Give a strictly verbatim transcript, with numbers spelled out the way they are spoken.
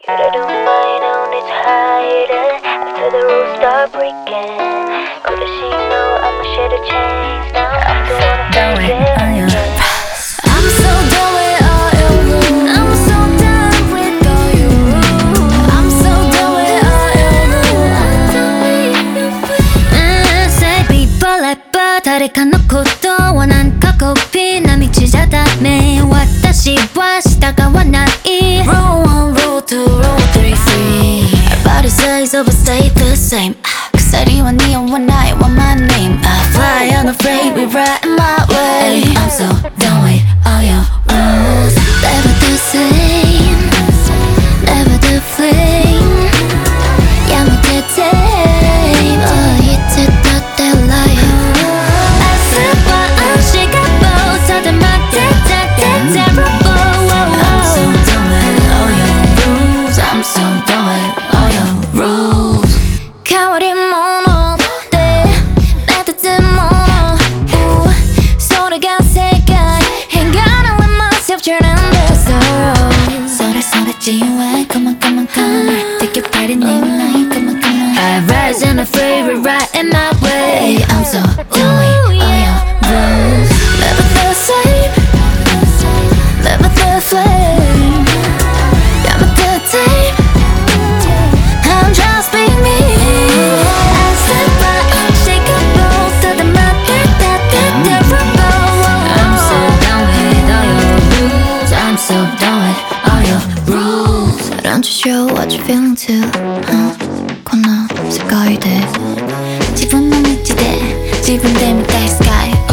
I don't mind on this hiding after the rules start breaking. But does she know I'ma share the chains now? I don't wanna Don't fight it, I am. it. I'm so done with all your rules. I'm so done with all your rules. I'm so done with all your rules. Mm, say people like but 誰かのことはなんかコピーな道じゃダメ。私は従わない。Roll one, roll two, roll three, free. Our body size overstay the same. 鎖は似合わないわ my name. I fly unafraid, we ride my way. I'm so done with all your rules. Never the same, never the flame. やめて tame. Oh, いつだって liar. 明日はunshakable. 定まってたって terrible. I'm so done with all your rules. I'm so done with all your rules. 変わり者って目立つもの。それが世界。Ain't gonna let myself turn into sorrow. それそれ自由へ Come on, come on, come on. Take your part in the line. Come on, come on. I rise and afraid, right in my way. I'm so done with all your rules. Never the same, never the flame. Got me the tape. I'm just being me. I step by unshakable. 定まってたって terrible. I'm so done with all your rules. I'm so done with all your rules. Don't you show what you feeling too? Huh? この世界で自分の道で自分で見たいスカイ